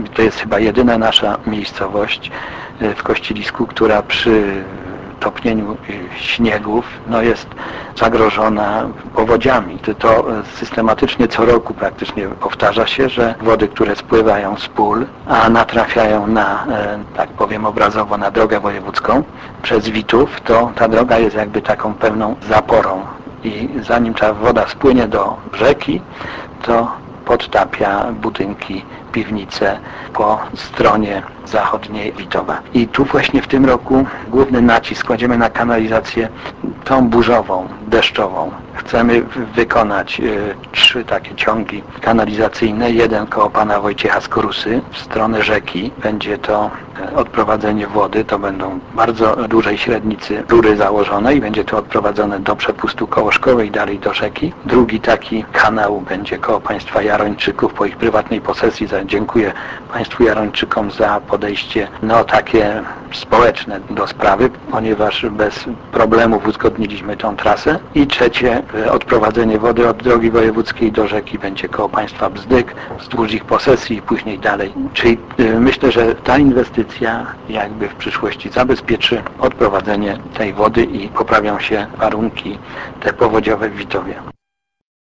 To jest chyba jedyna nasza miejscowość w Kościelisku, która przy topnieniu śniegów jest zagrożona powodziami. To systematycznie co roku praktycznie powtarza się, że wody, które spływają z pól, a natrafiają na, tak powiem obrazowo, na drogę wojewódzką przez Witów, to ta droga jest jakby taką pełną zaporą i zanim ta woda spłynie do rzeki, to podtapia budynki, piwnice po stronie zachodniej Witowa. I tu właśnie w tym roku główny nacisk kładziemy na kanalizację tą burzową, deszczową. Chcemy wykonać 3 takie ciągi kanalizacyjne. Jeden koło pana Wojciecha Skorusy w stronę rzeki. Będzie to odprowadzenie wody. To będą bardzo dużej średnicy rury założone i będzie to odprowadzone do przepustu koło szkoły i dalej do rzeki. Drugi taki kanał będzie koło państwa Jarończyków po ich prywatnej posesji. Dziękuję państwu Jarończykom za podejście takie społeczne do sprawy, ponieważ bez problemów uzgodniliśmy tą trasę. I trzecie, odprowadzenie wody od drogi wojewódzkiej do rzeki będzie koło państwa Bzdyk, wzdłuż ich posesji i później dalej. Czyli myślę, że ta inwestycja jakby w przyszłości zabezpieczy odprowadzenie tej wody i poprawią się warunki te powodziowe w Witowie.